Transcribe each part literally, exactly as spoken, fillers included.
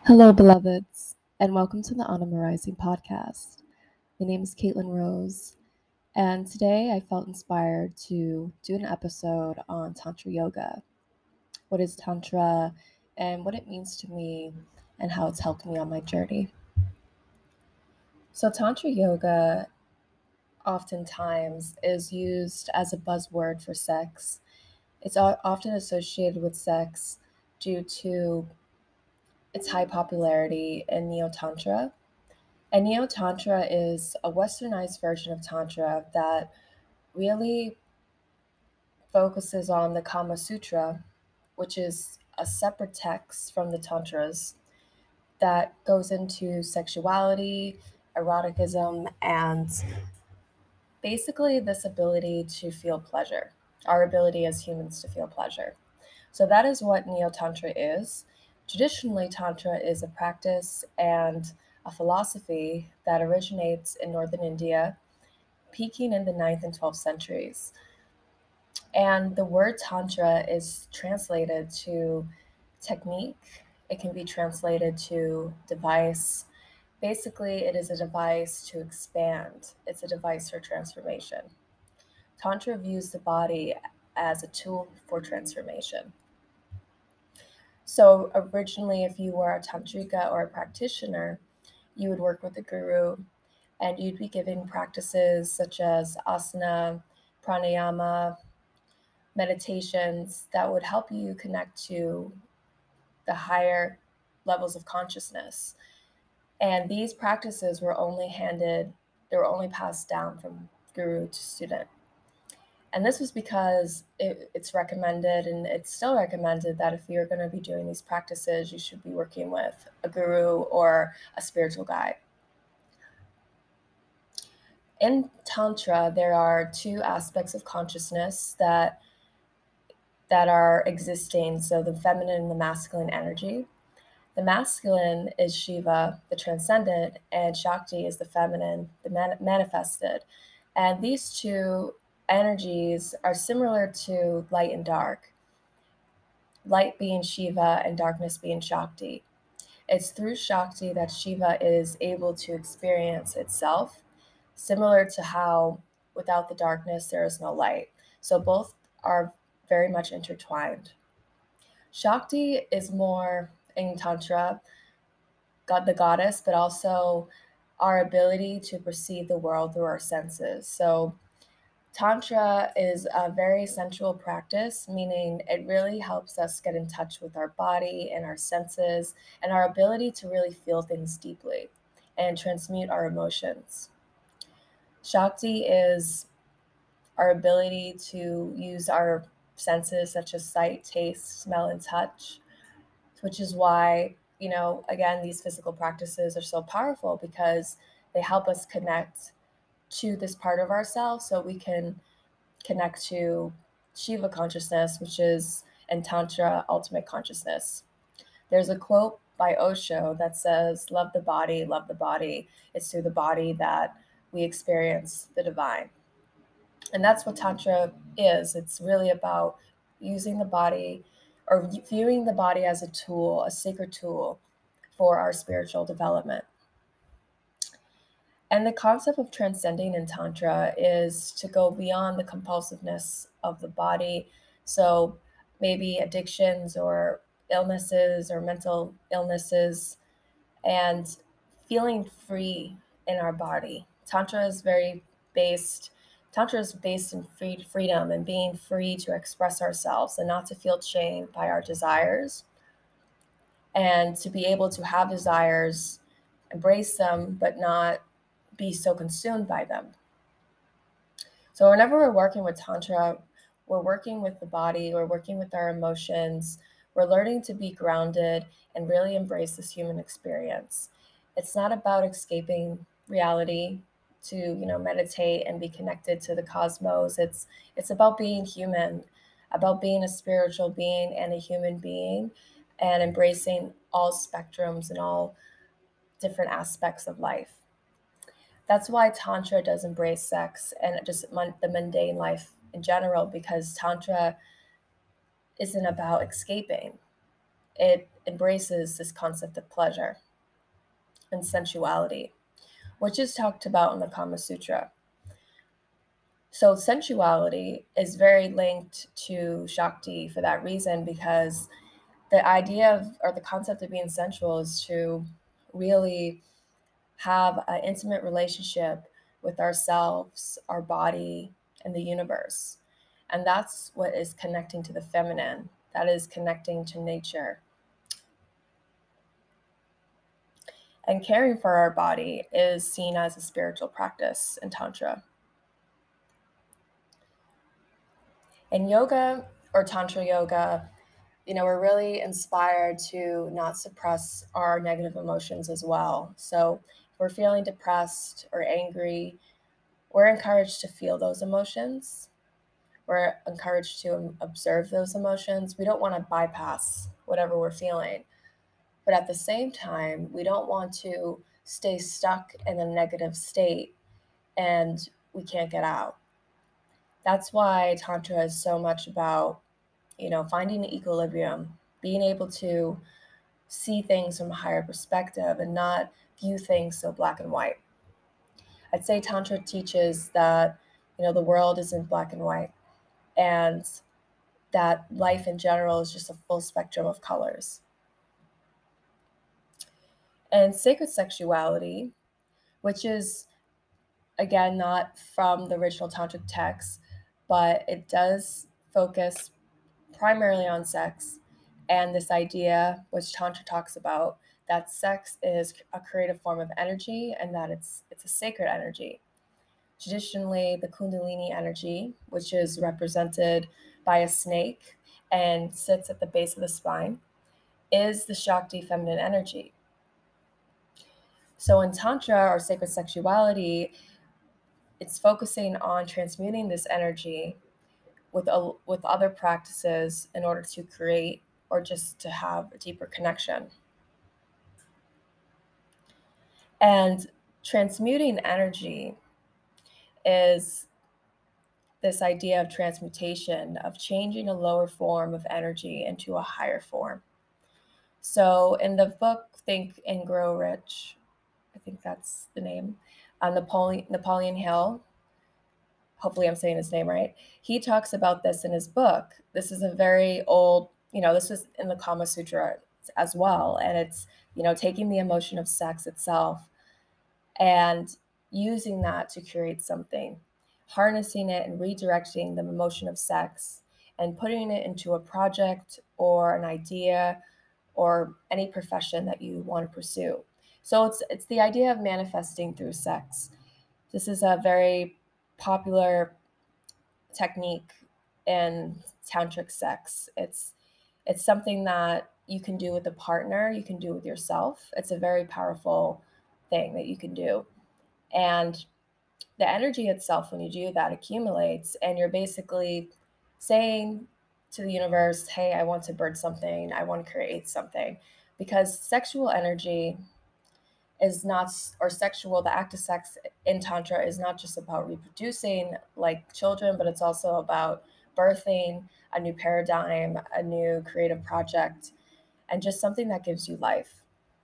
Hello, beloveds, and welcome to the Anima Rising podcast. My name is Caitlin Rose, and today I felt inspired to do an episode on Tantra Yoga. What is Tantra, and what it means to me, and how it's helped me on my journey. So, Tantra Yoga oftentimes is used as a buzzword for sex. It's often associated with sex due to its high popularity in Neo-Tantra. And Neo-Tantra is a westernized version of Tantra that really focuses on the Kama Sutra, which is a separate text from the Tantras that goes into sexuality, eroticism, and basically this ability to feel pleasure, our ability as humans to feel pleasure. So that is what Neo-Tantra is. Traditionally, Tantra is a practice and a philosophy that originates in northern India, peaking in the ninth and twelfth centuries. And the word Tantra is translated to technique. It can be translated to device. Basically, it is a device to expand. It's a device for transformation. Tantra views the body as a tool for transformation. So originally, if you were a tantrika or a practitioner, you would work with a guru and you'd be giving practices such as asana, pranayama, meditations that would help you connect to the higher levels of consciousness. And these practices were only handed, they were only passed down from guru to student. And this was because it, it's recommended, and it's still recommended, that if you're going to be doing these practices, you should be working with a guru or a spiritual guide. In Tantra, there are two aspects of consciousness that that are existing, so the feminine and the masculine energy. The masculine is Shiva, the transcendent, and Shakti is the feminine, the man- manifested. And these two energies are similar to light and dark, light being Shiva and darkness being Shakti. It's through Shakti that Shiva is able to experience itself, similar to how without the darkness there is no light. So both are very much intertwined. Shakti is more in Tantra, God, the goddess, but also our ability to perceive the world through our senses. So Tantra is a very sensual practice, meaning it really helps us get in touch with our body and our senses and our ability to really feel things deeply and transmute our emotions. Shakti is our ability to use our senses such as sight, taste, smell, and touch, which is why, you know, again, these physical practices are so powerful because they help us connect to this part of ourselves so we can connect to Shiva consciousness, which is in Tantra, ultimate consciousness. There's a quote by Osho that says, "Love the body, love the body. It's through the body that we experience the divine." And that's what Tantra is. It's really about using the body or viewing the body as a tool, a sacred tool for our spiritual development. And the concept of transcending in Tantra is to go beyond the compulsiveness of the body. So maybe addictions or illnesses or mental illnesses, and feeling free in our body. Tantra is very based, Tantra is based in free, freedom and being free to express ourselves and not to feel chained by our desires, and to be able to have desires, embrace them, but not be so consumed by them. So whenever we're working with Tantra, we're working with the body, we're working with our emotions, we're learning to be grounded and really embrace this human experience. It's not about escaping reality to, you know, meditate and be connected to the cosmos. It's it's about being human, about being a spiritual being and a human being, and embracing all spectrums and all different aspects of life. That's why Tantra does embrace sex and just mon- the mundane life in general, because Tantra isn't about escaping. it embraces this concept of pleasure and sensuality, which is talked about in the Kama Sutra. So sensuality is very linked to Shakti for that reason, because the idea of, or the concept of being sensual is to really have an intimate relationship with ourselves, our body, and the universe. And that's what is connecting to the feminine. That is connecting to nature. And caring for our body is seen as a spiritual practice in Tantra. In yoga or Tantra yoga, you know, we're really inspired to not suppress our negative emotions as well. So if we're feeling depressed or angry, we're encouraged to feel those emotions. We're encouraged to observe those emotions. We don't want to bypass whatever we're feeling. But at the same time, we don't want to stay stuck in a negative state and we can't get out. That's why Tantra is so much about, you know, finding an equilibrium, being able to see things from a higher perspective and not view things so black and white. I'd say Tantra teaches that, you know, the world isn't black and white, and that life in general is just a full spectrum of colors. And sacred sexuality, which is, again, not from the original Tantric text, but it does focus primarily on sex and this idea, which Tantra talks about, that sex is a creative form of energy and that it's it's a sacred energy. Traditionally, the Kundalini energy, which is represented by a snake and sits at the base of the spine, is the Shakti feminine energy. So in Tantra or sacred sexuality, it's focusing on transmuting this energy with a, with other practices in order to create or just to have a deeper connection. And transmuting energy is this idea of transmutation, of changing a lower form of energy into a higher form. So in the book Think and Grow Rich, I think that's the name, uh, Napoleon, Napoleon Hill, hopefully I'm saying his name right, he talks about this in his book. This is a very old, you know, this was in the Kama Sutra as well. And it's, you know, taking the emotion of sex itself and using that to create something, harnessing it and redirecting the emotion of sex and putting it into a project or an idea or any profession that you want to pursue. So it's it's the idea of manifesting through sex. This is a very popular technique in tantric sex. It's it's something that you can do with a partner, you can do with yourself. It's a very powerful thing that you can do. And the energy itself, when you do that, accumulates, and you're basically saying to the universe, hey, I want to birth something, I want to create something. Because sexual energy is not, or sexual, the act of sex in Tantra is not just about reproducing like children, but it's also about birthing a new paradigm, a new creative project, and just something that gives you life.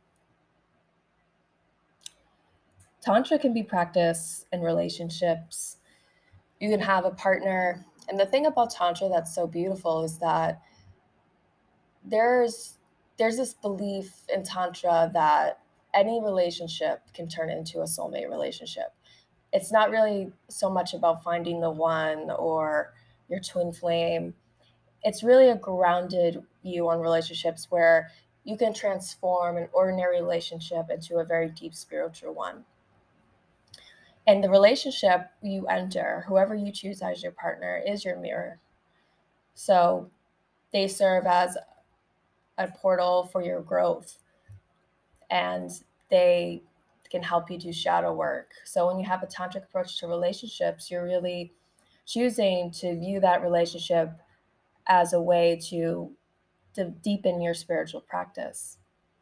Tantra can be practiced in relationships. You can have a partner. And the thing about Tantra that's so beautiful is that there's there's this belief in Tantra that any relationship can turn into a soulmate relationship. It's not really so much about finding the one or your twin flame. It's really a grounded view on relationships where you can transform an ordinary relationship into a very deep spiritual one. And the relationship you enter, whoever you choose as your partner, is your mirror. So they serve as a portal for your growth, and they can help you do shadow work. So when you have a tantric approach to relationships, you're really choosing to view that relationship as a way to, to deepen your spiritual practice.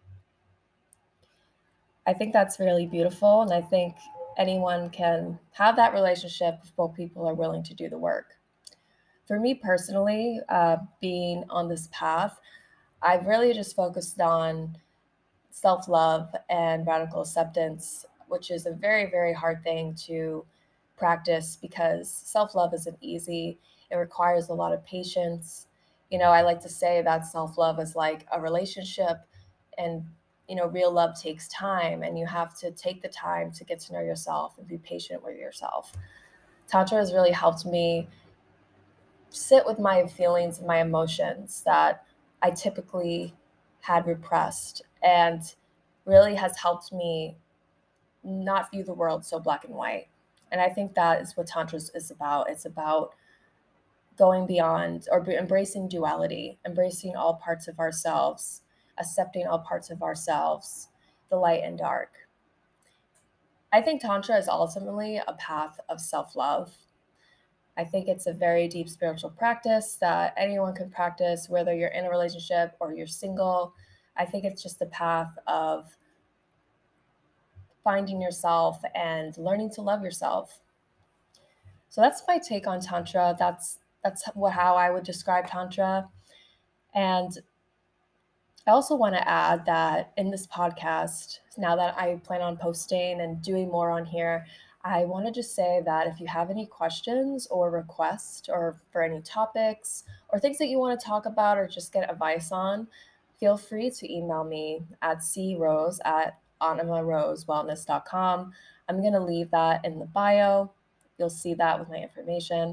I think that's really beautiful, and I think anyone can have that relationship if both people are willing to do the work. For me personally, uh, being on this path, I've really just focused on self-love and radical acceptance, which is a very, very hard thing to practice because self-love isn't easy. It requires a lot of patience. You know, I like to say that self-love is like a relationship, and you know, real love takes time, and you have to take the time to get to know yourself and be patient with yourself. Tantra has really helped me sit with my feelings and my emotions that I typically had repressed, and really has helped me not view the world so black and white. And I think that is what Tantra is about. It's about going beyond or embracing duality, embracing all parts of ourselves, accepting all parts of ourselves, the light and dark. I think Tantra is ultimately a path of self love. I think it's a very deep spiritual practice that anyone can practice, whether you're in a relationship or you're single. I think it's just the path of finding yourself and learning to love yourself. So that's my take on Tantra. That's that's what how I would describe Tantra. And I also want to add that in this podcast, now that I plan on posting and doing more on here, I want to just say that if you have any questions or requests or for any topics or things that you want to talk about or just get advice on, feel free to email me at crose at animarosewellness dot com. I'm going to leave that in the bio. You'll see that with my information.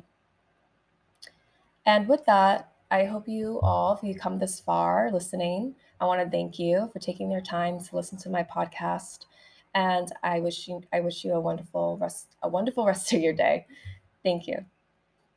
And with that, I hope you all, if you come this far listening, I want to thank you for taking your time to listen to my podcast. And I wish you I wish you a wonderful rest a wonderful rest of your day. Thank you.